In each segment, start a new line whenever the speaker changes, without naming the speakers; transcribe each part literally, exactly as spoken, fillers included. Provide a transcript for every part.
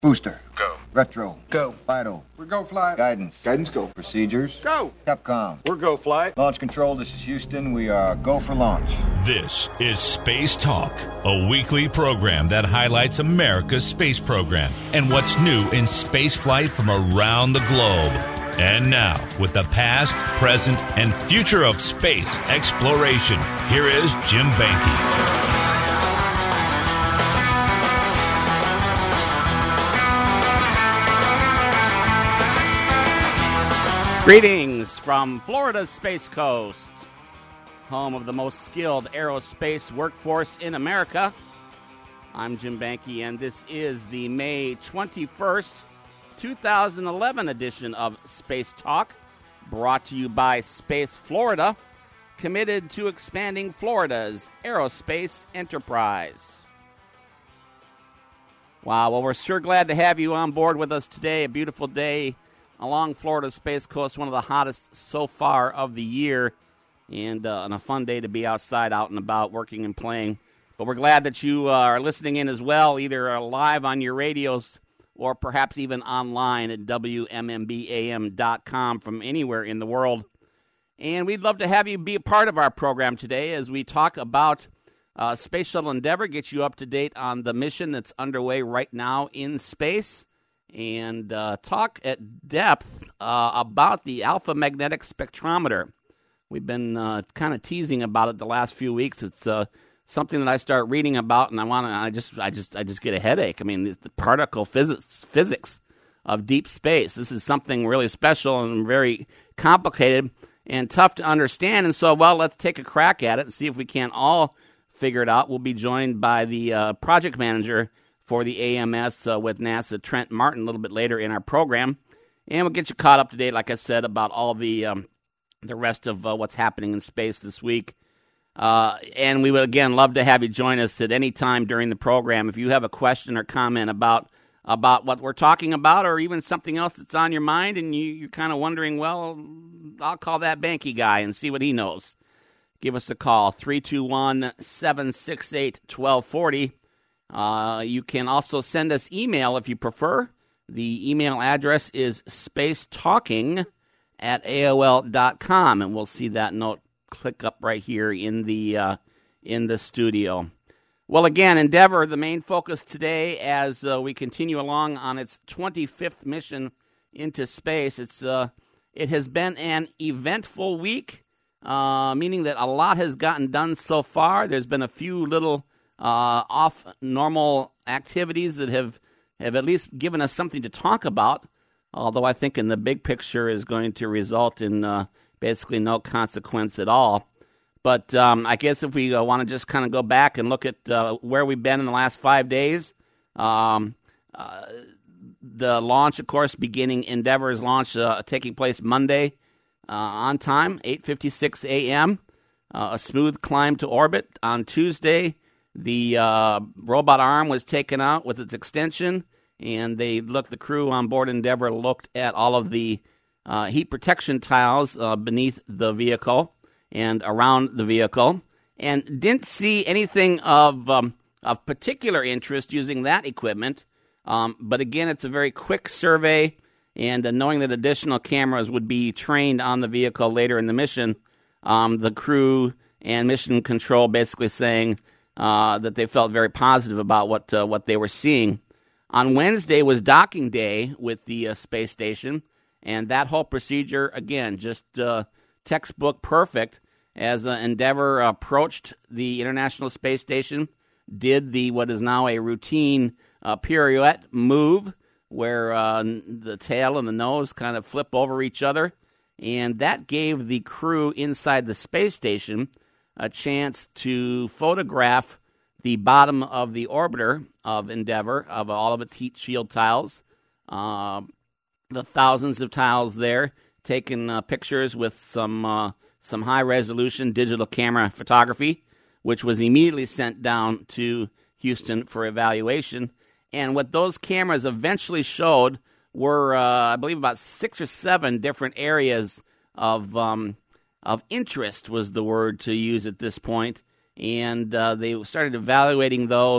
Booster.
Go.
Retro.
Go.
Vital.
We're go flight.
Guidance.
Guidance go.
Procedures.
Go.
Capcom.
We're go flight.
Launch control, this is Houston. We are go for launch.
This is Space Talk, a weekly program that highlights America's space program and what's new in space flight from around the globe. And now, with the past, present, and future of space exploration, here is Jim Banky.
Greetings from Florida's Space Coast, home of the most skilled aerospace workforce in America. I'm Jim Banky, and this is the May twenty-first, twenty eleven edition of Space Talk, brought to you by Space Florida, committed to expanding Florida's aerospace enterprise. Wow, well, we're sure glad to have you on board with us today. A beautiful day along Florida's Space Coast, one of the hottest so far of the year, and, uh, and a fun day to be outside, out and about, working and playing. But we're glad that you uh, are listening in as well, either live on your radios or perhaps even online at W M M B A M dot com from anywhere in the world. And we'd love to have you be a part of our program today as we talk about uh, Space Shuttle Endeavour, get you up to date on the mission that's underway right now in space, and uh, talk at depth uh, about the alpha magnetic spectrometer. We've been uh, kind of teasing about it the last few weeks. It's uh, something that I start reading about, and I want to. I just, I just, I just get a headache. I mean, it's the particle physics, physics of deep space. This is something really special and very complicated and tough to understand. And so, well, let's take a crack at it and see if we can't all figure it out. We'll be joined by the uh, project manager for the A M S uh, with NASA, Trent Martin, a little bit later in our program. And we'll get you caught up to date, like I said, about all the um, the rest of uh, what's happening in space this week. Uh, and we would, again, love to have you join us at any time during the program. If you have a question or comment about about what we're talking about, or even something else that's on your mind, and you, you're kind of wondering, well, I'll call that Banky guy and see what he knows. Give us a call, three two one, seven six eight, one two four zero. Uh, you can also send us email if you prefer. The email address is spacetalking at A O L dot com, and we'll see that note click up right here in the uh, in the studio. Well, again, Endeavour, the main focus today as uh, we continue along on its twenty-fifth mission into space. It's uh, it has been an eventful week, uh, meaning that a lot has gotten done so far. There's been a few little Uh, off normal activities that have, have at least given us something to talk about, although I think in the big picture is going to result in uh, basically no consequence at all. But um, I guess if we uh, want to just kind of go back and look at uh, where we've been in the last five days, um, uh, the launch, of course, beginning Endeavour's launch uh, taking place Monday uh, on time, eight fifty-six a.m., uh, a smooth climb to orbit. On Tuesday, the uh, robot arm was taken out with its extension, and they looked. The crew on board Endeavour looked at all of the uh, heat protection tiles uh, beneath the vehicle and around the vehicle, and didn't see anything of um, of particular interest using that equipment. Um, but again, it's a very quick survey, and uh, knowing that additional cameras would be trained on the vehicle later in the mission, um, the crew and mission control basically saying Uh, that they felt very positive about what uh, what they were seeing. On Wednesday was docking day with the uh, space station, and that whole procedure, again, just uh, textbook perfect as uh, Endeavour approached the International Space Station, did the what is now a routine uh, pirouette move where uh, the tail and the nose kind of flip over each other, and that gave the crew inside the space station a chance to photograph the bottom of the orbiter of Endeavour, of all of its heat shield tiles, uh, the thousands of tiles there, taking uh, pictures with some uh, some high-resolution digital camera photography, which was immediately sent down to Houston for evaluation. And what those cameras eventually showed were, uh, I believe, about six or seven different areas of um, of interest was the word to use at this point. And uh, they started evaluating those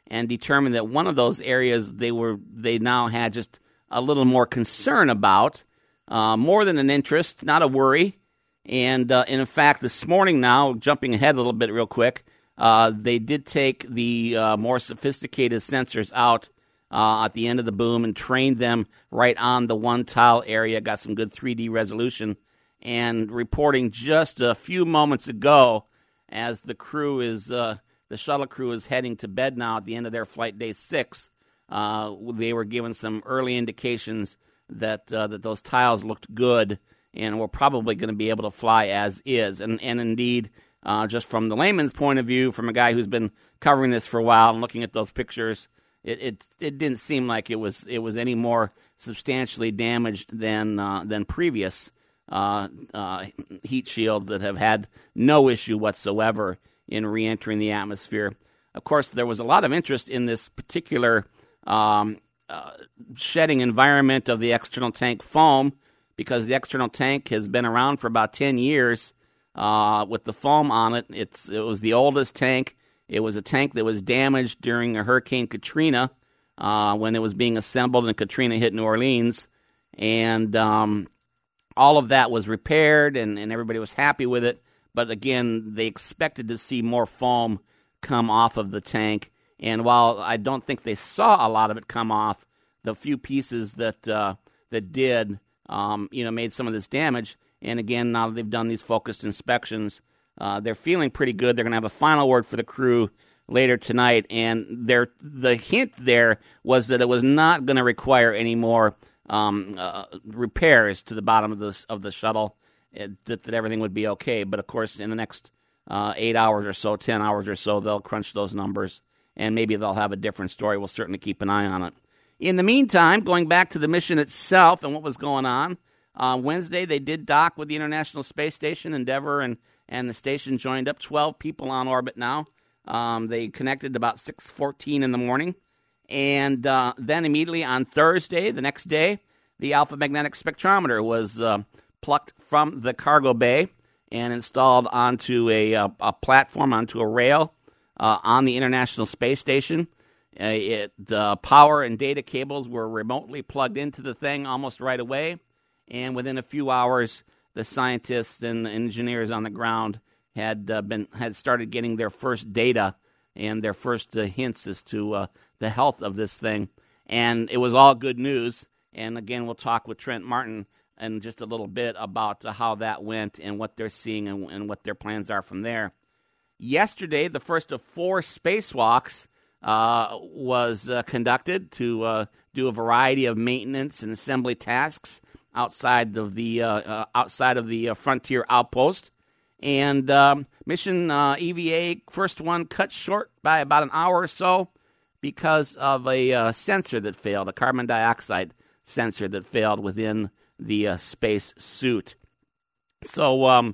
and determined that one of those areas they were they now had just a little more concern about, uh, more than an interest, not a worry. And, uh, and in fact, this morning now, jumping ahead a little bit real quick, uh, they did take the uh, more sophisticated sensors out uh, at the end of the boom and trained them right on the one tile area, got some good three D resolution, and reporting just a few moments ago as the crew is, uh, the shuttle crew is heading to bed now at the end of their flight day six, uh, they were given some early indications that uh, that those tiles looked good and we're probably going to be able to fly as is. And, and indeed, uh, just from the layman's point of view, from a guy who's been covering this for a while and looking at those pictures, it it, it didn't seem like it was it was any more substantially damaged than uh, than previous uh, uh, heat shields that have had no issue whatsoever in re-entering the atmosphere. Of course, there was a lot of interest in this particular um, uh, shedding environment of the external tank foam, because the external tank has been around for about ten years uh, with the foam on it. It's It was the oldest tank. It was a tank that was damaged during Hurricane Katrina uh, when it was being assembled and Katrina hit New Orleans. And um, all of that was repaired, and, and everybody was happy with it. But again, they expected to see more foam come off of the tank. And while I don't think they saw a lot of it come off, the few pieces that uh, that did, um, you know, made some of this damage. And again, now that they've done these focused inspections, uh, they're feeling pretty good. They're going to have a final word for the crew later tonight. And their the hint there was that it was not going to require any more um, uh, repairs to the bottom of the of the shuttle. It, that, that everything would be okay. But of course, in the next uh, eight hours or so, ten hours or so, they'll crunch those numbers, and maybe they'll have a different story. We'll certainly keep an eye on it. In the meantime, going back to the mission itself and what was going on, uh, Wednesday they did dock with the International Space Station. Endeavour and, and the station joined up, twelve people on orbit now. Um, they connected about six fourteen in the morning. And uh, then immediately on Thursday, the next day, the Alpha Magnetic Spectrometer was uh, plucked from the cargo bay and installed onto a, a, a platform, onto a rail uh, on the International Space Station. Uh, it, the power and data cables were remotely plugged into the thing almost right away, and within a few hours, the scientists and engineers on the ground had uh, been had started getting their first data and their first uh, hints as to uh, the health of this thing, and it was all good news. And again, we'll talk with Trent Martin in just a little bit about uh, how that went and what they're seeing and, and what their plans are from there. Yesterday, the first of four spacewalks uh, was uh, conducted to uh, do a variety of maintenance and assembly tasks outside of the uh, uh, outside of the uh, Frontier outpost. And um, mission uh, E V A, first one, cut short by about an hour or so because of a uh, sensor that failed, a carbon dioxide sensor that failed within the uh, space suit. So um,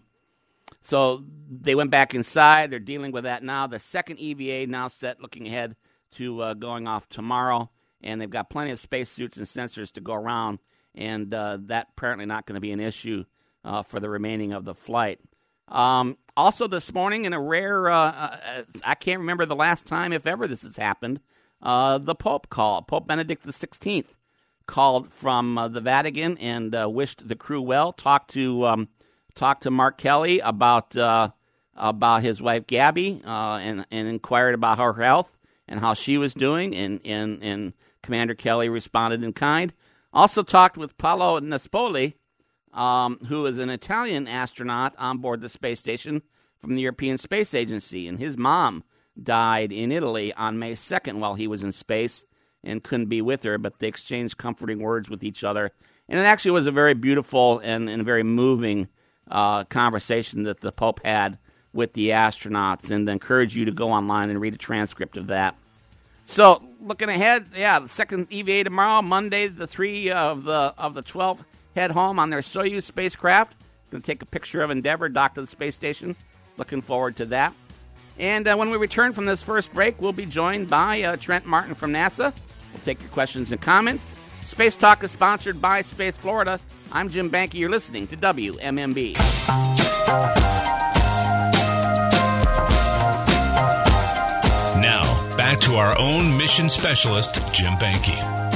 so they went back inside. They're dealing with that now. The second E V A now set, looking ahead to uh, going off tomorrow. And they've got plenty of space suits and sensors to go around. And uh, that apparently not going to be an issue uh, for the remaining of the flight. Um, also this morning, in a rare, uh, uh, I can't remember the last time, if ever this has happened, uh, the Pope called. Pope Benedict the sixteenth called from uh, the Vatican and uh, wished the crew well. Talked to um, talked to Mark Kelly about uh, about his wife Gabby uh, and and inquired about her health and how she was doing. And and, and Commander Kelly responded in kind. Also talked with Paolo Nespoli, um, who is an Italian astronaut on board the space station from the European Space Agency, and his mom died in Italy on May second while he was in space and couldn't be with her, but they exchanged comforting words with each other. And it actually was a very beautiful and, and very moving uh, conversation that the Pope had with the astronauts, and I encourage you to go online and read a transcript of that. So, looking ahead, yeah, the second E V A tomorrow, Monday, the three of the of the twelve head home on their Soyuz spacecraft. Going to take a picture of Endeavour, dock to the space station. Looking forward to that. And uh, when we return from this first break, we'll be joined by uh, Trent Martin from NASA. We'll take your questions and comments. Space Talk is sponsored by Space Florida. I'm Jim Banky. You're listening to W M M B.
Now, back to our own mission specialist, Jim Banke.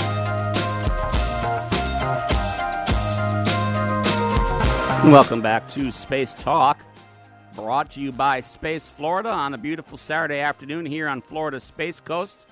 Welcome back to Space Talk, brought to you by Space Florida on a beautiful Saturday afternoon here on Florida's Space Coast.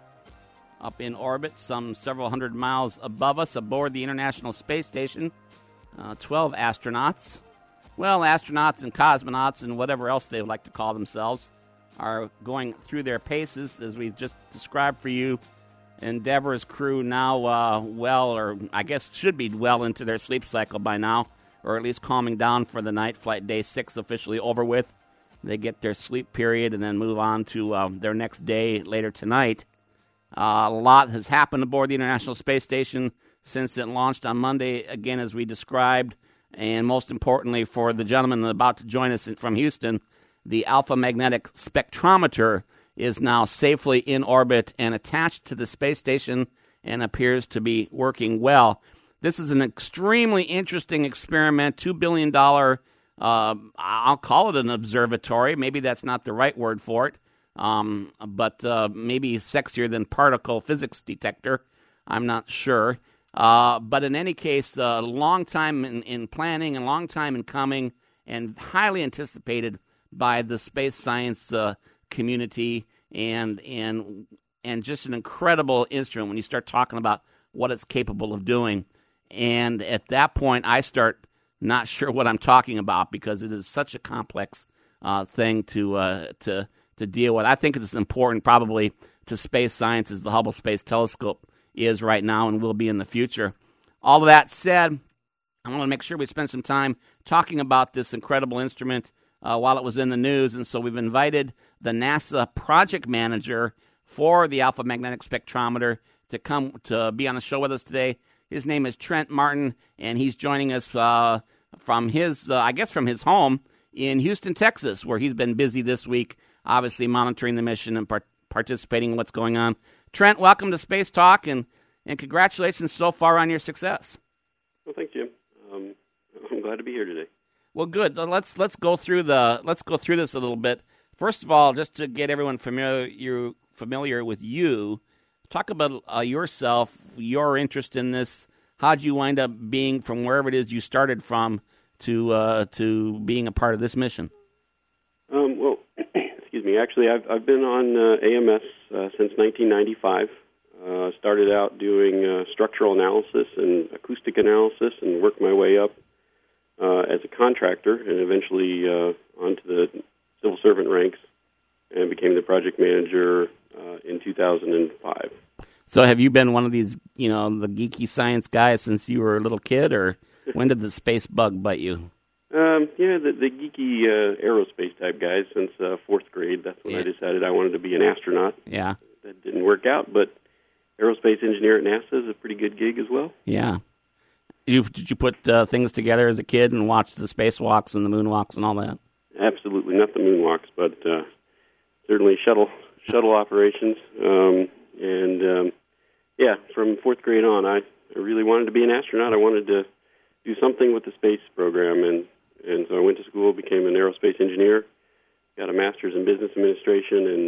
Up in orbit, some several hundred miles above us, aboard the International Space Station, uh, twelve astronauts. Well, astronauts and cosmonauts and whatever else they would like to call themselves are going through their paces, as we just described for you. Endeavor's crew now uh, well, or I guess should be well into their sleep cycle by now, or at least calming down for the night. Flight day six officially over with. They get their sleep period and then move on to um, their next day later tonight. Uh, a lot has happened aboard the International Space Station since it launched on Monday, again, as we described. And most importantly, for the gentleman about to join us from Houston, the Alpha Magnetic Spectrometer is now safely in orbit and attached to the space station and appears to be working well. This is an extremely interesting experiment, two billion dollars, uh, I'll call it an observatory. Maybe that's not the right word for it. Um, but uh, maybe sexier than particle physics detector. I'm not sure. Uh, but in any case, a uh, long time in, in planning and long time in coming and highly anticipated by the space science uh, community and and and just an incredible instrument when you start talking about what it's capable of doing. And at that point, I start not sure what I'm talking about because it is such a complex uh, thing to uh, to to deal with. I think it's important probably to space science as the Hubble Space Telescope is right now and will be in the future. All of that said, I want to make sure we spend some time talking about this incredible instrument uh, while it was in the news. And so we've invited the NASA project manager for the Alpha Magnetic Spectrometer to come to be on the show with us today. His name is Trent Martin, and he's joining us uh, from his, uh, I guess, from his home in Houston, Texas, where he's been busy this week, obviously monitoring the mission and part- participating in what's going on. Trent, welcome to Space Talk, and, and congratulations so far on your success.
Well, thank you. Um, I'm glad to be here today.
Well, good. Let's let's go through the let's go through this a little bit. First of all, just to get everyone familiar you familiar with you, talk about uh, yourself, your interest in this. How'd you wind up being from wherever it is you started from to uh, to being a part of this mission?
Um, well, excuse me. Actually, I've I've been on uh, A M S uh, since nineteen ninety-five. Uh, started out doing uh, structural analysis and acoustic analysis, and worked my way up uh, as a contractor, and eventually uh, onto the civil servant ranks, and became the project manager uh, in two thousand five.
So, have you been one of these, you know, the geeky science guys since you were a little kid, or when did the space bug bite you?
Um, yeah, the, the geeky uh, aerospace type guys since uh, fourth grade. That's when
yeah.
I decided I wanted to be an astronaut.
Yeah.
That didn't work out, but aerospace engineer at NASA is a pretty good gig as well.
Yeah. You, did you put uh, things together as a kid and watch the spacewalks and the moonwalks and all that?
Absolutely. Not the moonwalks, but uh, certainly shuttle shuttle operations. Um, and, um, yeah, from fourth grade on, I, I really wanted to be an astronaut. I wanted to do something with the space program, and And so I went to school, became an aerospace engineer, got a master's in business administration, and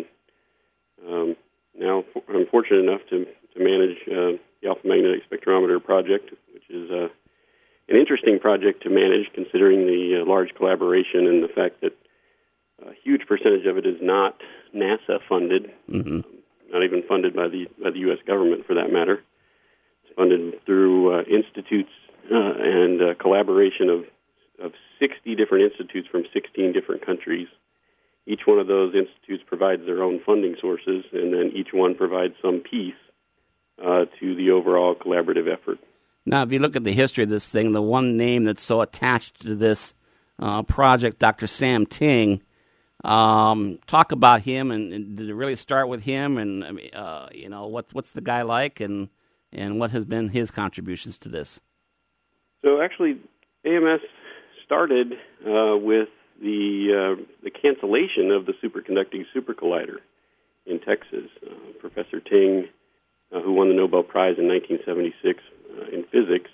um, now I'm fortunate enough to, to manage uh, the Alpha Magnetic Spectrometer project, which is uh, an interesting project to manage considering the uh, large collaboration and the fact that a huge percentage of it is not NASA funded,
mm-hmm.
um, not even funded by the by the U S government for that matter. It's funded through uh, institutes uh, and uh, collaboration of of sixty different institutes from sixteen different countries. Each one of those institutes provides their own funding sources, and then each one provides some piece uh, to the overall collaborative effort.
Now, if you look at the history of this thing, the one name that's so attached to this uh, project, Doctor Sam Ting, um, talk about him, and, and did it really start with him, and uh, you know, what, what's the guy like, and, and what has been his contributions to this?
So actually, A M S started uh, with the uh, the cancellation of the superconducting super collider in Texas. Uh, Professor Ting, uh, who won the Nobel Prize in nineteen seventy-six uh, in physics,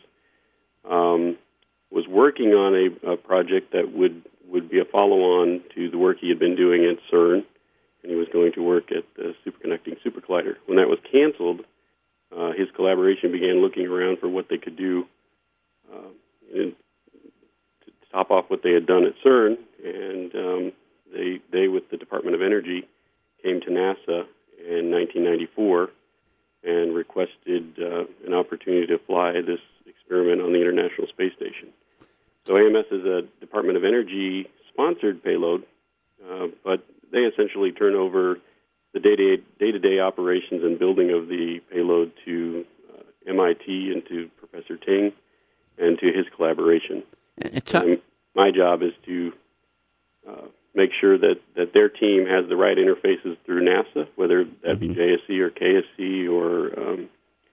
um, was working on a, a project that would, would be a follow-on to the work he had been doing at CERN, and he was going to work at the Superconducting Super Collider. When that was canceled, uh, his collaboration began looking around for what they could do uh, and to top off what they had done at CERN, and um, they, they, with the Department of Energy, came to NASA in nineteen ninety-four and requested uh, an opportunity to fly this experiment on the International Space Station. So A M S is a Department of Energy sponsored payload, uh, but they essentially turn over the day-to-day, day-to-day operations and building of the payload to uh, M I T and to Professor Ting and to his collaboration. And my job is to uh, make sure that, that their team has the right interfaces through NASA, whether that be mm-hmm. J S C or K S C or um,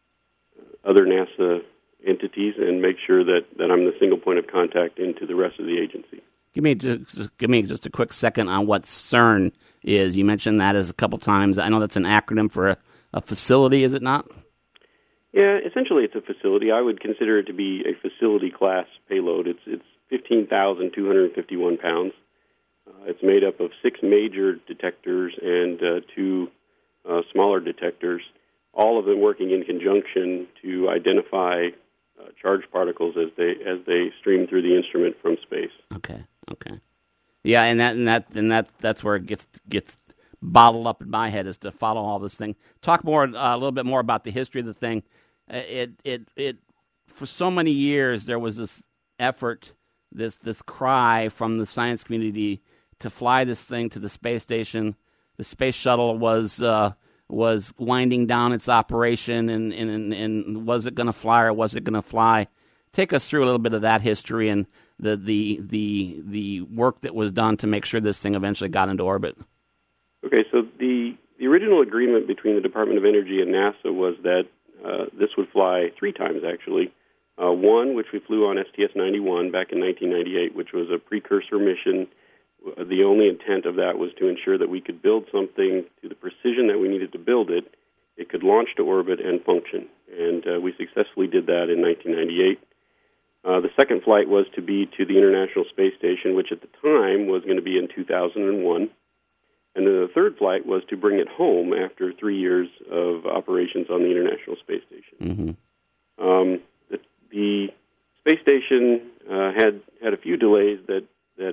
other NASA entities, and make sure that, that I'm the single point of contact into the rest of the agency.
Give me just, just give me just a quick second on what CERN is. You mentioned that as a couple times. I know that's an acronym for a, a facility, is it not?
Yeah, essentially it's a facility. I would consider it to be a facility class payload. It's it's fifteen thousand two hundred fifty-one pounds. Uh, it's made up of six major detectors and uh, two uh, smaller detectors, all of them working in conjunction to identify uh, charged particles as they as they stream through the instrument from space.
Okay, okay, yeah, and that and that and that that's where it gets gets bottled up in my head, is to follow all this thing. Talk more uh, a little bit more about the history of the thing. It it it for so many years there was this effort, this this cry from the science community to fly this thing to the space station. The space shuttle was uh, was winding down its operation, and, and, and was it going to fly or was it going to fly? Take us through a little bit of that history and the, the the the work that was done to make sure this thing eventually got into orbit.
Okay, so the, the original agreement between the Department of Energy and NASA was that uh, this would fly three times, actually. Uh, one, which we flew on S T S ninety-one back in nineteen ninety-eight, which was a precursor mission. The only intent of that was to ensure that we could build something to the precision that we needed to build it. It could launch to orbit and function, and uh, we successfully did that in nineteen ninety-eight. Uh, the second flight was to be to the International Space Station, which at the time was going to be in two thousand one. And then the third flight was to bring it home after three years of operations on the International Space Station.
Mm-hmm.
Um, the, the space station uh, had had a few delays that that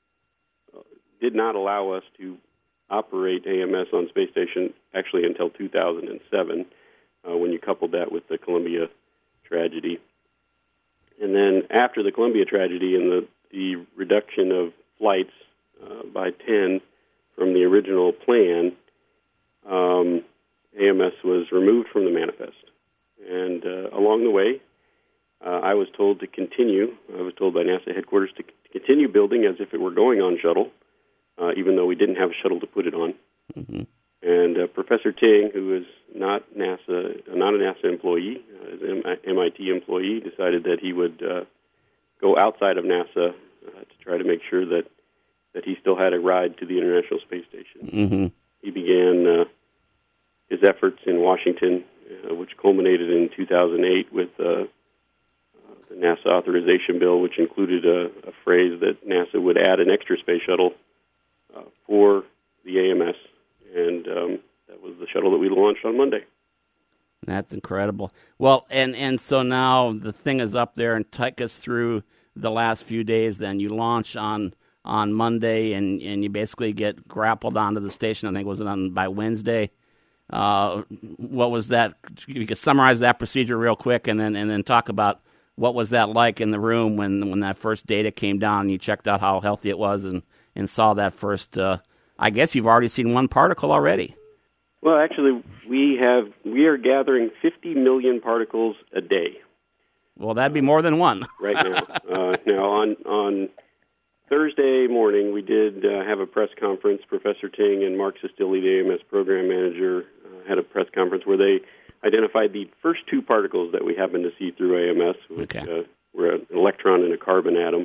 did not allow us to operate A M S on space station actually until two thousand seven, uh, when you coupled that with the Columbia tragedy. And then after the Columbia tragedy and the, the reduction of flights uh, by ten from the original plan, um, A M S was removed from the manifest. And uh, along the way, uh, I was told to continue. I was told by NASA headquarters to, to continue building as if it were going on shuttle, Uh, even though we didn't have a shuttle to put it on.
Mm-hmm.
And uh, Professor Ting, who is not NASA, not a NASA employee, uh, is an M I T employee, decided that he would uh, go outside of NASA uh, to try to make sure that, that he still had a ride to the International Space Station.
Mm-hmm.
He began uh, his efforts in Washington, uh, which culminated in two thousand eight with uh, uh, the NASA authorization bill, which included a, a phrase that NASA would add an extra space shuttle Uh, for the A M S, and um, that was the shuttle that we launched on Monday.
That's incredible. Well, and, and so now the thing is up there, and take us through the last few days. Then you launch on on Monday, and, and you basically get grappled onto the station. I think it was on by Wednesday. Uh, what was that? You could summarize that procedure real quick, and then and then talk about what was that like in the room when when that first data came down, and you checked out how healthy it was, and. and saw that first, uh, I guess you've already seen one particle already.
Well, actually, we have we are gathering fifty million particles a day.
Well, that'd be more than one.
Right now. Uh, now, on, on Thursday morning, we did uh, have a press conference. Professor Ting and Mark Sestilli, the A M S program manager, uh, had a press conference where they identified the first two particles that we happened to see through A M S, which
okay.
uh, were an electron and a carbon atom.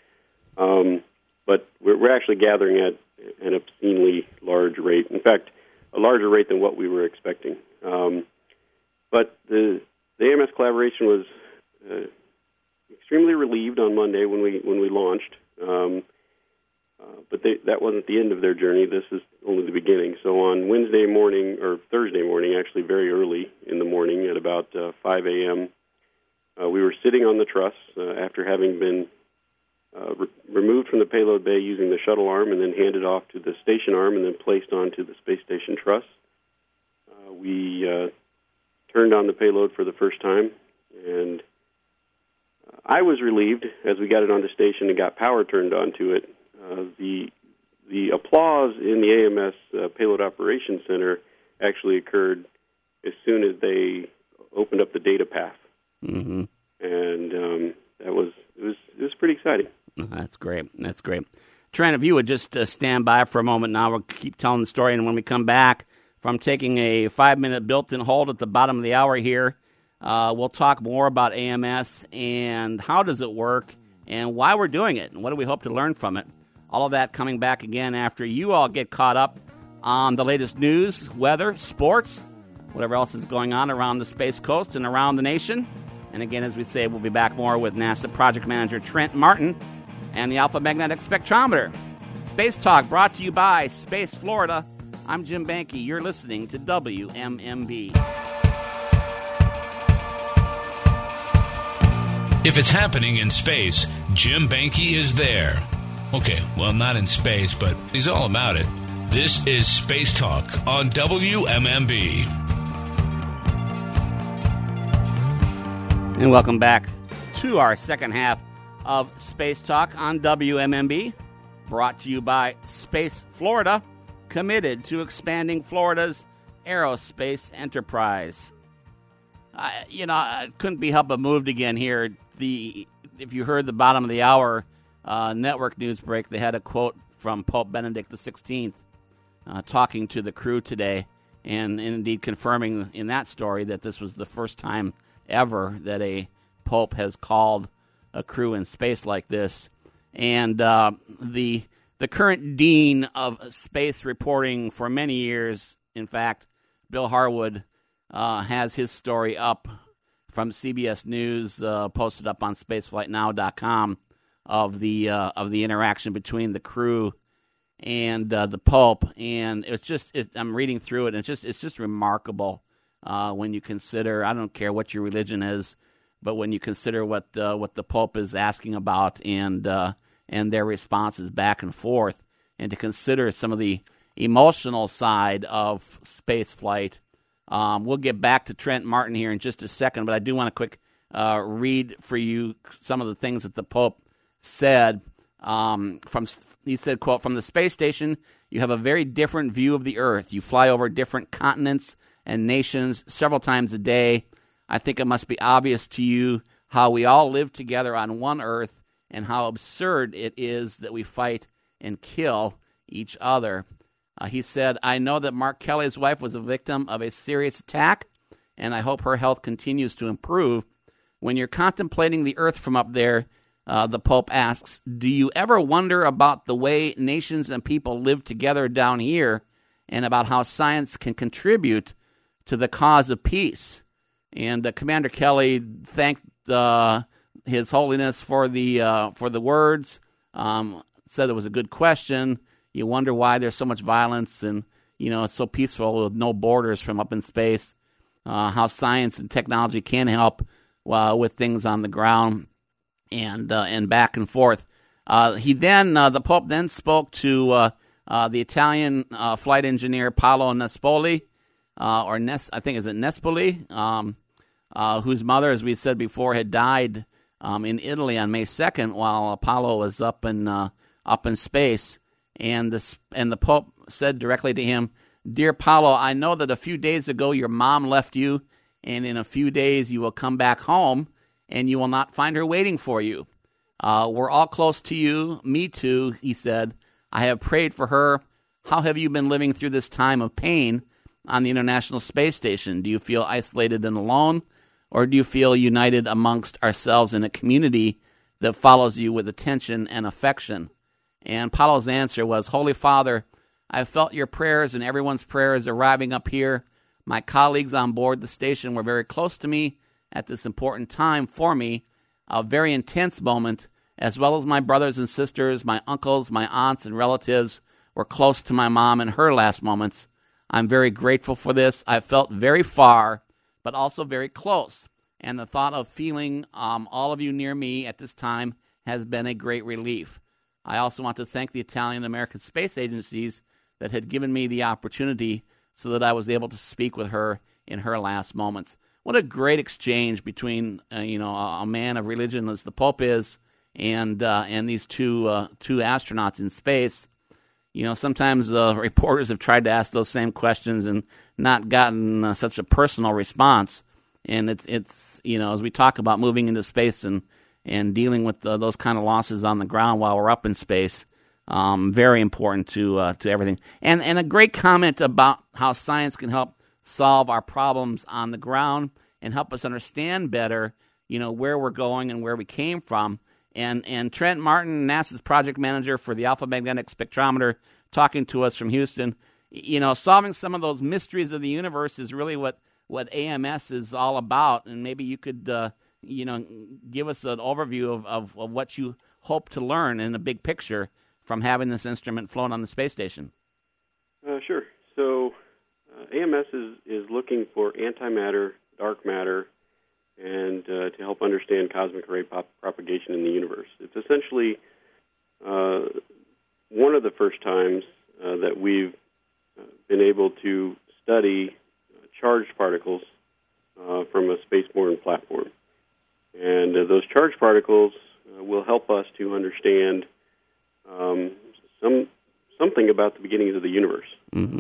Um But we're, we're actually gathering at an obscenely large rate. In fact, a larger rate than what we were expecting. Um, but the, the A M S collaboration was uh, extremely relieved on Monday when we when we launched. Um, Uh, but they, that wasn't the end of their journey. This is only the beginning. So on Wednesday morning, or Thursday morning, actually very early in the morning at about uh, five a.m., uh, we were sitting on the truss uh, after having been uh, re- removed from the payload bay using the shuttle arm and then handed off to the station arm and then placed onto the space station truss. Uh, we uh, turned on the payload for the first time, and uh, I was relieved as we got it onto station and got power turned on to it. Uh, the the applause in the A M S uh, Payload Operations Center actually occurred as soon as they opened up the data path,
mm-hmm.
and um, that was it was it was pretty exciting.
That's great. That's great. Trent, if you would just uh, stand by for a moment now, we'll keep telling the story, and when we come back from taking a five-minute built-in hold at the bottom of the hour here, uh, we'll talk more about A M S and how does it work and why we're doing it and what do we hope to learn from it. All of that coming back again after you all get caught up on the latest news, weather, sports, whatever else is going on around the Space Coast and around the nation. And again, as we say, we'll be back more with NASA Project Manager Trent Martin and the Alpha Magnetic Spectrometer. Space Talk brought to you by Space Florida. I'm Jim Banke. You're listening to W M M B.
If it's happening in space, Jim Banke is there. Okay, well, not in space, but he's all about it. This is Space Talk on W M M B.
And welcome back to our second half of Space Talk on W M M B, brought to you by Space Florida, committed to expanding Florida's aerospace enterprise. Uh, you know, I couldn't be helped but moved again here. The if you heard the bottom of the hour uh, network news break, they had a quote from Pope Benedict the sixteenth uh, talking to the crew today, and, and indeed confirming in that story that this was the first time ever that a pope has called a crew in space like this. And uh, the the current dean of space reporting for many years, in fact, Bill Harwood, uh, has his story up from C B S News, uh, posted up on spaceflight now dot com, of the uh, of the interaction between the crew and uh, the Pope, and it's just it, I'm reading through it, and it's just it's just remarkable uh, when you consider. I don't care what your religion is, but when you consider what uh, what the Pope is asking about, and uh, and their responses back and forth, and to consider some of the emotional side of space flight. Um, we'll get back to Trent Martin here in just a second, but I do want to quick uh, read for you some of the things that the Pope said. Um, from he said, quote, "From the space station, you have a very different view of the Earth. You fly over different continents and nations several times a day. I think it must be obvious to you how we all live together on one Earth and how absurd it is that we fight and kill each other." Uh, he said, "I know that Mark Kelly's wife was a victim of a serious attack, and I hope her health continues to improve. When you're contemplating the Earth from up there," uh, the Pope asks, "do you ever wonder about the way nations and people live together down here and about how science can contribute to the cause of peace?" And uh, Commander Kelly thanked uh, His Holiness for the uh, for the words, um, said it was a good question. You wonder why there's so much violence and, you know, it's so peaceful with no borders from up in space, uh, how science and technology can help uh, with things on the ground and uh, and back and forth. Uh, he then, uh, the Pope then spoke to uh, uh, the Italian uh, flight engineer Paolo Nespoli, uh, or Nes, I think is it Nespoli, um, uh, whose mother, as we said before, had died um, in Italy on May second while Apollo was up in uh, up in space. And the, and the Pope said directly to him, "Dear Paolo, I know that a few days ago your mom left you, and in a few days you will come back home, and you will not find her waiting for you. Uh, we're all close to you, me too," he said. "I have prayed for her. How have you been living through this time of pain on the International Space Station? Do you feel isolated and alone, or do you feel united amongst ourselves in a community that follows you with attention and affection?" And Paolo's answer was, "Holy Father, I felt your prayers and everyone's prayers arriving up here. My colleagues on board the station were very close to me at this important time for me, a very intense moment, as well as my brothers and sisters, my uncles, my aunts, and relatives were close to my mom in her last moments. I'm very grateful for this. I felt very far, but also very close. And the thought of feeling um, all of you near me at this time has been a great relief. I also want to thank the Italian American space agencies that had given me the opportunity so that I was able to speak with her in her last moments. What a great exchange between uh, you know a, a man of religion as the Pope is and uh, and these two uh, two astronauts in space. You know, sometimes uh, reporters have tried to ask those same questions and not gotten uh, such a personal response. And it's it's you know, as we talk about moving into space and and dealing with uh, those kind of losses on the ground while we're up in space, um, very important to uh, to everything. And and a great comment about how science can help solve our problems on the ground and help us understand better, you know, where we're going and where we came from. And and Trent Martin, NASA's project manager for the Alpha Magnetic Spectrometer, talking to us from Houston. You know, solving some of those mysteries of the universe is really what, what A M S is all about. And maybe you could, uh, you know, give us an overview of, of, of what you hope to learn in the big picture from having this instrument flown on the space station.
Uh, sure. So uh, A M S is, is looking for antimatter, dark matter, and uh, to help understand cosmic ray pop- propagation in the universe. It's essentially uh, one of the first times uh, that we've uh, been able to study uh, charged particles uh, from a spaceborne platform. And uh, those charged particles uh, will help us to understand um, some something about the beginnings of the universe.
Mm-hmm.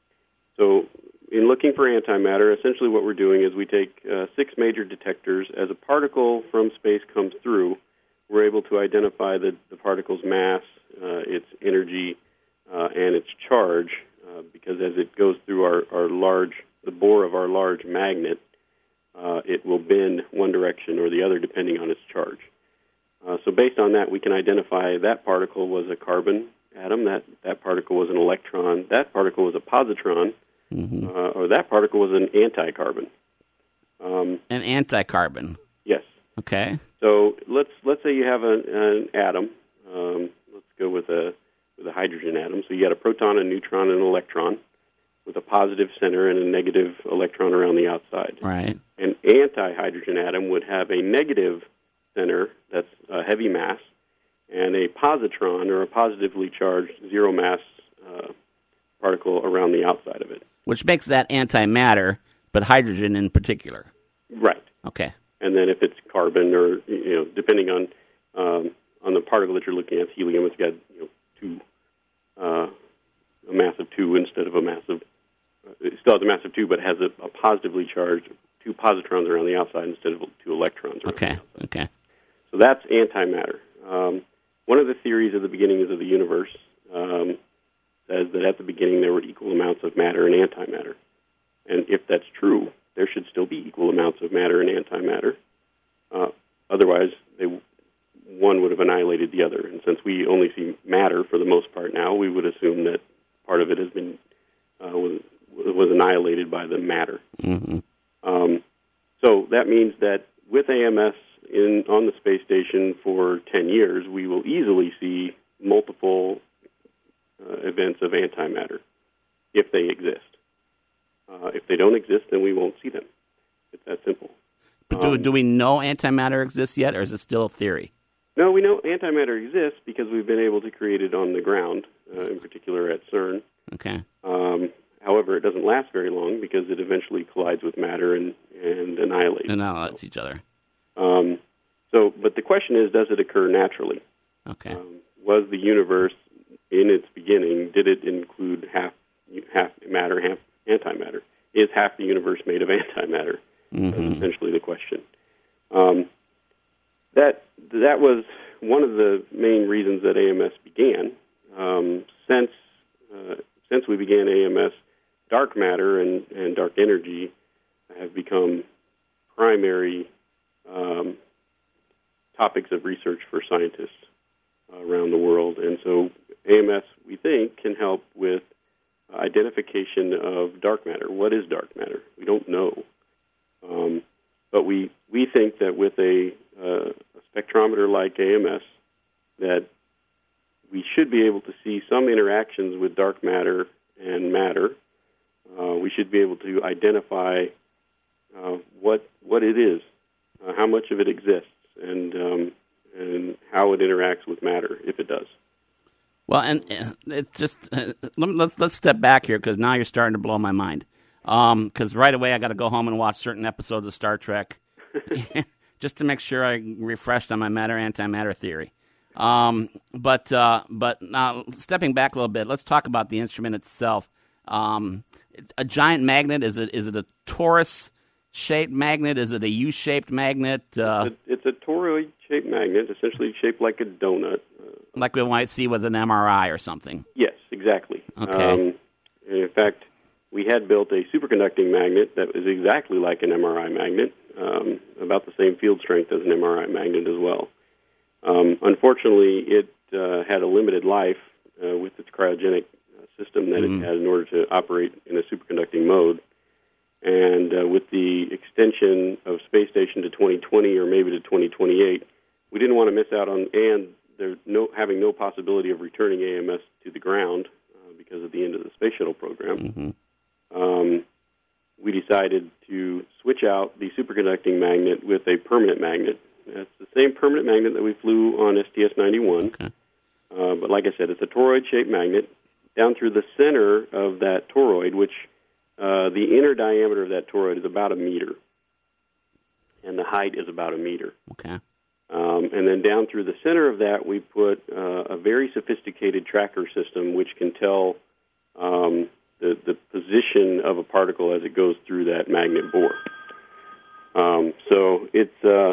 So in looking for antimatter, essentially what we're doing is we take uh, six major detectors. As a particle from space comes through, we're able to identify the, the particle's mass, uh, its energy, uh, and its charge, uh, because as it goes through our, our large, the bore of our large magnet, uh, it will bend one direction or the other depending on its charge. Uh, so based on that, we can identify that particle was a carbon atom, that, that particle was an electron, that particle was a positron, mm-hmm. uh, or that particle was an anti-carbon. Um,
an anti-carbon?
Yes.
Okay.
So let's let's say you have an, an atom. Um, let's go with a with a hydrogen atom. So you got a proton, a neutron, and an electron, with a positive center and a negative electron around the outside.
Right.
An anti-hydrogen atom would have a negative center that's a heavy mass, and a positron, or a positively charged zero mass uh, particle around the outside of it.
Which makes that antimatter, but hydrogen in particular.
Right.
Okay.
And then if it's carbon, or you know, depending on um, on the particle that you're looking at, helium, it's got you know two uh, a mass of two instead of a mass of uh, it still has a mass of two, but has a, a positively charged two positrons around the outside instead of two electrons around
okay.
the outside.
Okay.
So that's antimatter. Um, one of the theories of the beginnings of the universe um, says that at the beginning there were equal amounts of matter and antimatter. And if that's true, there should still be equal amounts of matter and antimatter. Uh, otherwise, they, one would have annihilated the other. And since we only see matter for the most part now, we would assume that part of it has been uh, was, was annihilated by the matter.
Mm-hmm.
Um, so that means that with A M S in on the space station for ten years, we will easily see multiple uh, events of antimatter if they exist. Uh, if they don't exist, then we won't see them. It's that simple.
But do,
um,
do we know antimatter exists yet, or is it still a theory?
No, we know antimatter exists because we've been able to create it on the ground, uh, in particular at CERN.
Okay.
Um, however, it doesn't last very long because it eventually collides with matter and, and annihilates.
Annihilates each other.
Um, so, but the question is, does it occur naturally?
Okay.
Um, was the universe, in its beginning, did it include half half matter, half antimatter? Is half the universe made of antimatter?
Mm-hmm.
That's essentially the question. Um, that that was one of the main reasons that A M S began. Um, since uh, since we began A M S, dark matter and, and dark energy have become primary um, topics of research for scientists uh, around the world. And so A M S, we think, can help with identification of dark matter. What is dark matter? We don't know. Um, but we, we think that with a, uh, a spectrometer like A M S, that we should be able to see some interactions with dark matter and matter. Uh, we should be able to identify uh, what what it is, uh, how much of it exists, and um, and how it interacts with matter, if it does.
Well, and uh, it's just uh, let, let's let's step back here, because now you're starting to blow my mind. Because um, right away I got to go home and watch certain episodes of Star Trek just to make sure I'm refreshed on my matter-antimatter theory. Um, but uh, but now stepping back a little bit, let's talk about the instrument itself. Um, a giant magnet, is it is it a torus-shaped magnet? Is it a U-shaped magnet? Uh,
it's, a, it's a toroid-shaped magnet, essentially shaped like a donut.
Like we might see with an M R I or something.
Yes, exactly.
Okay.
Um, and in fact, we had built a superconducting magnet that was exactly like an M R I magnet, um, about the same field strength as an M R I magnet as well. Um, unfortunately, it uh, had a limited life uh, with its cryogenic system that mm-hmm. it had in order to operate in a superconducting mode. And uh, with the extension of space station to twenty twenty or maybe to twenty twenty-eight, we didn't want to miss out on, and there no having no possibility of returning A M S to the ground uh, because of the end of the space shuttle program. Mm-hmm. Um, we decided to switch out the superconducting magnet with a permanent magnet. It's the same permanent magnet that we flew on S T S ninety-one, okay. uh, but like I said, it's a toroid-shaped magnet. Down through the center of that toroid, which uh, the inner diameter of that toroid is about a meter, and the height is about a meter.
Okay.
Um, and then down through the center of that, we put uh, a very sophisticated tracker system which can tell um, the, the position of a particle as it goes through that magnet bore. Um, so it's uh,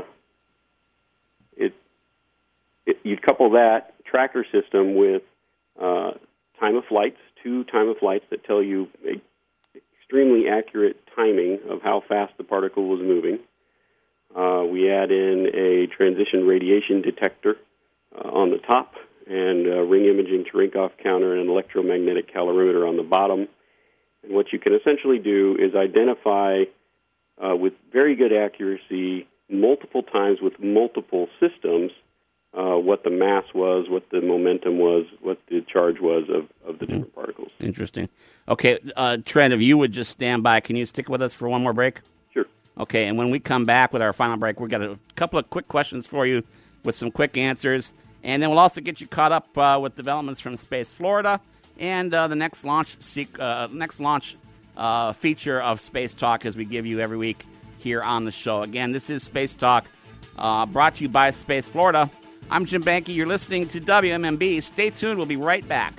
it, it you couple that tracker system with uh, time of flights, two time of flights that tell you a, extremely accurate timing of how fast the particle was moving. Uh, we add in a transition radiation detector uh, on the top, and a ring imaging Cherenkov counter and an electromagnetic calorimeter on the bottom. And what you can essentially do is identify uh, with very good accuracy multiple times with multiple systems uh, what the mass was, what the momentum was, what the charge was of, of the different particles.
Interesting. Okay, uh, Trent, if you would just stand by, can you stick with us for one more break?
Sure.
Okay, and when we come back with our final break, we've got a couple of quick questions for you with some quick answers, and then we'll also get you caught up uh, with developments from Space Florida and uh, the next launch uh, next launch uh, feature of Space Talk, as we give you every week here on the show. Again, this is Space Talk, uh, brought to you by Space Florida. I'm Jim Banke. You're listening to W M M B. Stay tuned. We'll be right back.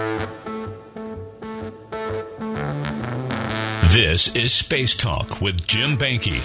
This is Space Talk with Jim Banke.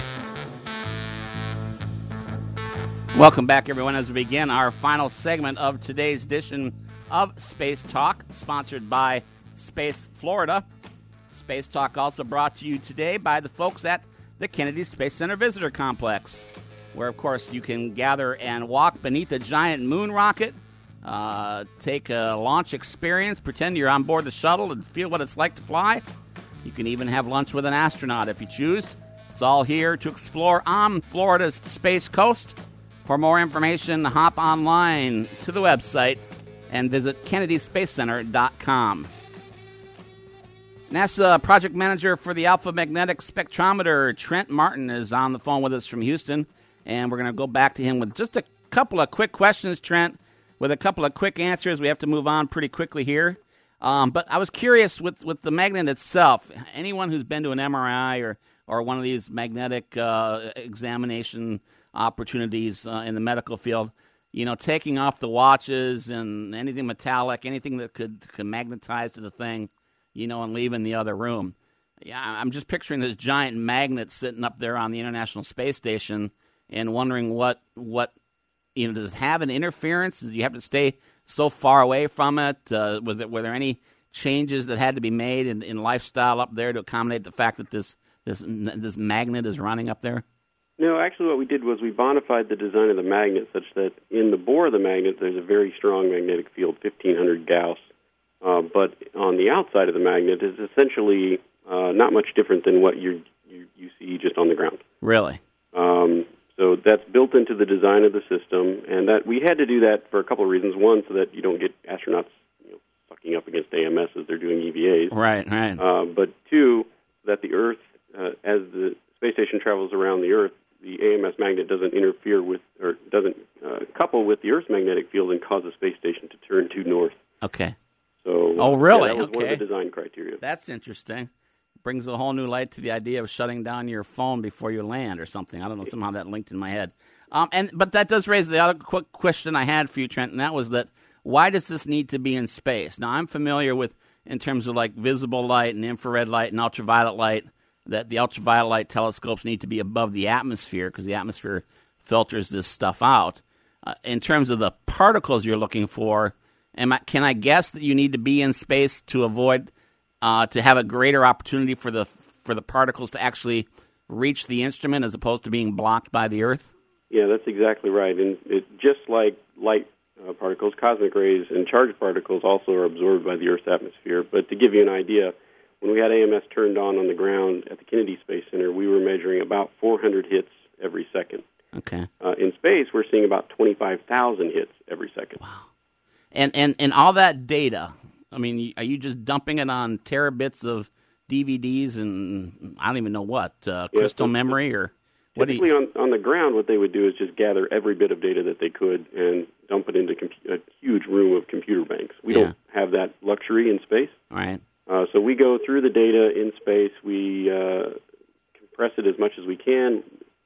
Welcome back, everyone, as we begin our final segment of today's edition of Space Talk, sponsored by Space Florida. Space Talk also brought to you today by the folks at the Kennedy Space Center Visitor Complex, where, of course, you can gather and walk beneath a giant moon rocket, uh, take a launch experience, pretend you're on board the shuttle and feel what it's like to fly. You can even have lunch with an astronaut if you choose. It's all here to explore on Florida's Space Coast. For more information, hop online to the website and visit kennedy space center dot com. NASA project manager for the Alpha Magnetic Spectrometer, Trent Martin, is on the phone with us from Houston, and we're going to go back to him with just a couple of quick questions, Trent, with a couple of quick answers. We have to move on pretty quickly here. Um, but I was curious with, with the magnet itself. Anyone who's been to an M R I or, or one of these magnetic uh, examination opportunities uh, in the medical field, you know, taking off the watches and anything metallic, anything that could, could magnetize to the thing, you know, and leaving the other room. Yeah, I'm just picturing this giant magnet sitting up there on the International Space Station and wondering what, what you know, does it have an interference? Do you have to stay so far away from it? Uh, was it, were there any changes that had to be made in, in lifestyle up there to accommodate the fact that this this this magnet is running up there?
No, actually what we did was we bonified the design of the magnet such that in the bore of the magnet there's a very strong magnetic field, fifteen hundred Gauss. Uh, but on the outside of the magnet is essentially uh, not much different than what you, you you see just on the ground.
Really?
Um, So that's built into the design of the system, and that we had to do that for a couple of reasons. One, so that you don't get astronauts you know, sucking up against A M S as they're doing E V As.
Right, right.
Uh, but two, that the Earth, uh, as the space station travels around the Earth, the A M S magnet doesn't interfere with, or doesn't uh, couple with the Earth's magnetic field and cause the space station to turn due north.
Okay.
So,
oh, really?
Yeah, that was
okay.
one of the design criteria.
That's interesting. Brings a whole new light to the idea of shutting down your phone before you land or something. I don't know, somehow that linked in my head. Um, and But that does raise the other quick question I had for you, Trent, and that was that why does this need to be in space? Now, I'm familiar with, in terms of like visible light and infrared light and ultraviolet light, that the ultraviolet light telescopes need to be above the atmosphere because the atmosphere filters this stuff out. Uh, in terms of the particles you're looking for, am I, can I guess that you need to be in space to avoid Uh, to have a greater opportunity for the for the particles to actually reach the instrument as opposed to being blocked by the Earth?
Yeah, that's exactly right. And it, just like light uh, particles, cosmic rays, and charged particles also are absorbed by the Earth's atmosphere. But to give you an idea, when we had A M S turned on on the ground at the Kennedy Space Center, we were measuring about four hundred hits every second.
Okay.
Uh, in space, we're seeing about twenty-five thousand hits every second.
Wow. And, and, and all that data, I mean, are you just dumping it on terabits of D V Ds and I don't even know what, uh, crystal
yeah, so,
memory or what?
Typically,
do you...
on, on the ground, what they would do is just gather every bit of data that they could and dump it into compu- a huge room of computer banks. We
yeah.
don't have that luxury in space.
All right.
Uh, so we go through the data in space. We uh, compress it as much as we can,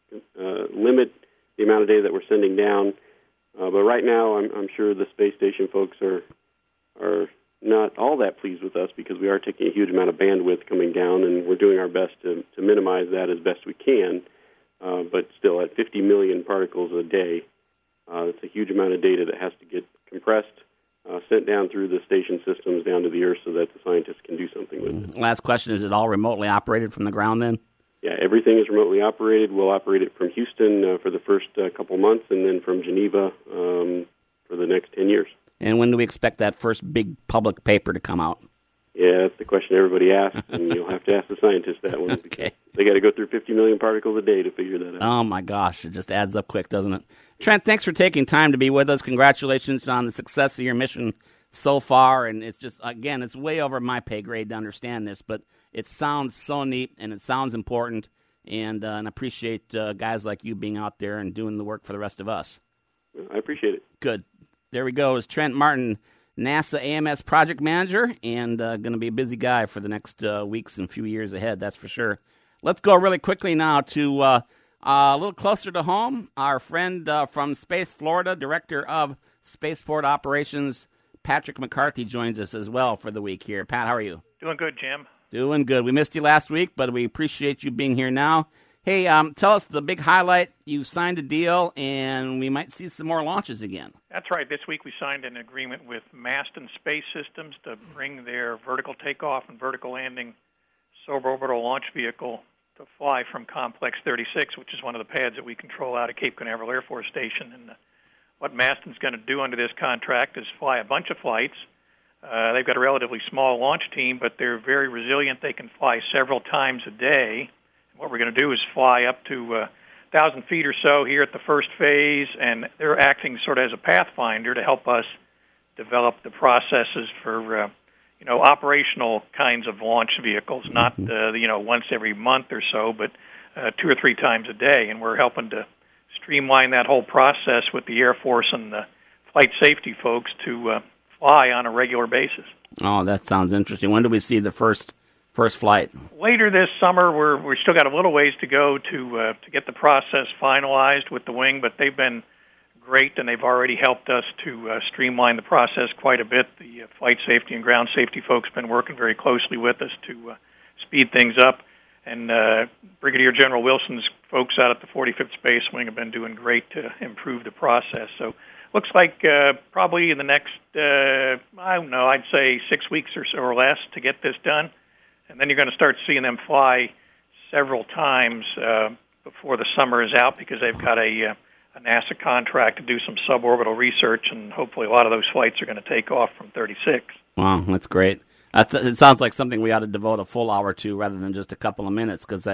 uh, limit the amount of data that we're sending down. Uh, but right now, I'm, I'm sure the space station folks are are not all that pleased with us because we are taking a huge amount of bandwidth coming down, and we're doing our best to, to minimize that as best we can. Uh, but still, at fifty million particles a day, uh, it's a huge amount of data that has to get compressed, uh, sent down through the station systems down to the Earth so that the scientists can do something with it.
Last question, is it all remotely operated from the ground then?
Yeah, everything is remotely operated. We'll operate it from Houston uh, for the first uh, couple months, and then from Geneva um, for the next ten years.
And when do we expect that first big public paper to come out?
Yeah, that's the question everybody asks, and you'll have to ask the scientists that one.
Okay.
They got to go through fifty million particles a day to figure that out.
Oh, my gosh. It just adds up quick, doesn't it? Trent, thanks for taking time to be with us. Congratulations on the success of your mission so far. And it's just, again, it's way over my pay grade to understand this, but it sounds so neat, and it sounds important, and, uh, and I appreciate uh, guys like you being out there and doing the work for the rest of us.
I appreciate it.
Good. There we go. Is Trent Martin, NASA A M S project manager, and uh, going to be a busy guy for the next uh, weeks and few years ahead, that's for sure. Let's go really quickly now to uh, uh, a little closer to home. Our friend uh, from Space Florida, Director of Spaceport Operations, Patrick McCarthy, joins us as well for the week here. Pat, how are you?
Doing good, Jim.
Doing good. We missed you last week, but we appreciate you being here now. Hey, um, tell us the big highlight. You signed a deal, and we might see some more launches again.
That's right. This week we signed an agreement with Maston Space Systems to bring their vertical takeoff and vertical landing suborbital launch vehicle to fly from Complex thirty-six, which is one of the pads that we control out of Cape Canaveral Air Force Station. And uh, what Maston's going to do under this contract is fly a bunch of flights. Uh, they've got a relatively small launch team, but they're very resilient. They can fly several times a day. What we're going to do is fly up to uh, one thousand feet or so here at the first phase, and they're acting sort of as a pathfinder to help us develop the processes for, uh, you know, operational kinds of launch vehicles, not, uh, you know, once every month or so, but uh, two or three times a day. And we're helping to streamline that whole process with the Air Force and the flight safety folks to uh, fly on a regular basis.
Oh, that sounds interesting. When do we see the first first flight?
Later this summer. We're we're still got a little ways to go to uh, to get the process finalized with the wing, but they've been great, and they've already helped us to uh, streamline the process quite a bit. The uh, flight safety and ground safety folks have been working very closely with us to uh, speed things up, and uh, Brigadier General Wilson's folks out at the forty-fifth Space Wing have been doing great to improve the process. So looks like uh, probably in the next, uh, I don't know, I'd say six weeks or so or less to get this done. And then you're going to start seeing them fly several times uh, before the summer is out because they've got a, uh, a NASA contract to do some suborbital research, and hopefully a lot of those flights are going to take off from thirty-six.
Wow, that's great. That's, it sounds like something we ought to devote a full hour to rather than just a couple of minutes because I,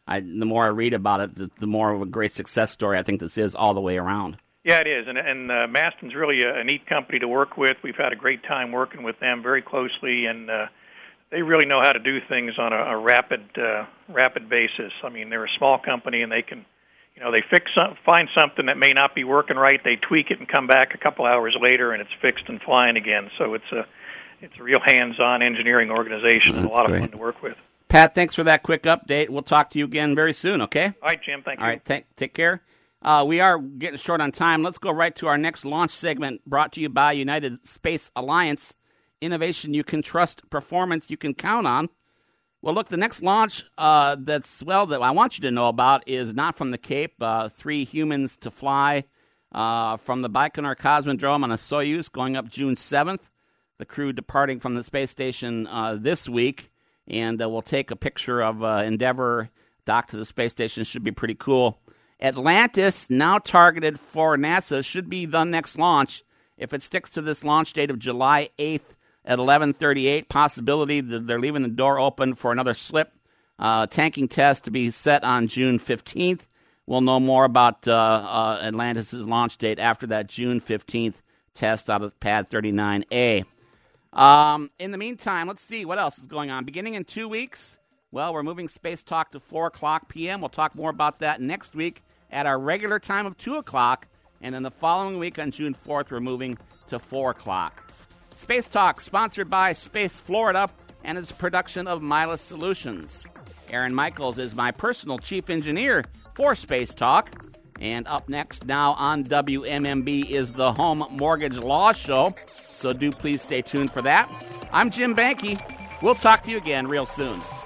I, the more I read about it, the, the more of a great success story I think this is all the way around.
Yeah, it is, and, and uh, Maston's really a, a neat company to work with. We've had a great time working with them very closely, and uh, they really know how to do things on a, a rapid, uh, rapid basis. I mean, they're a small company, and they can, you know, they fix some, find something that may not be working right. They tweak it and come back a couple hours later, and it's fixed and flying again. So it's a, it's a real hands-on engineering organization, and a lot
great.
of fun to work with.
Pat, thanks for that quick update. We'll talk to you again very soon, okay?
All right, Jim, thank you.
All right, take, take care. Uh, we are getting short on time. Let's go right to our next launch segment, brought to you by United Space Alliance. Innovation you can trust, performance you can count on. Well, look, the next launch uh, that's, well, that I want you to know about is not from the Cape. Uh, three humans to fly uh, from the Baikonur Cosmodrome on a Soyuz going up June seventh. The crew departing from the space station uh, this week. And uh, we'll take a picture of uh, Endeavour docked to the space station. Should be pretty cool. Atlantis, now targeted for NASA, should be the next launch. If it sticks to this launch date of July eighth at eleven thirty-eight, possibility that they're leaving the door open for another slip. Uh, tanking test to be set on June fifteenth. We'll know more about uh, uh, Atlantis' launch date after that June fifteenth test out of Pad thirty-nine A. Um, in the meantime, let's see what else is going on. Beginning in two weeks, well, we're moving Space Talk to four o'clock p.m. We'll talk more about that next week at our regular time of two o'clock. And then the following week on June fourth, we're moving to four o'clock. Space Talk, sponsored by Space Florida and its production of Milas Solutions. Aaron Michaels is my personal chief engineer for Space Talk. And up next now on W M M B is the Home Mortgage Law Show. So do please stay tuned for that. I'm Jim Banke. We'll talk to you again real soon.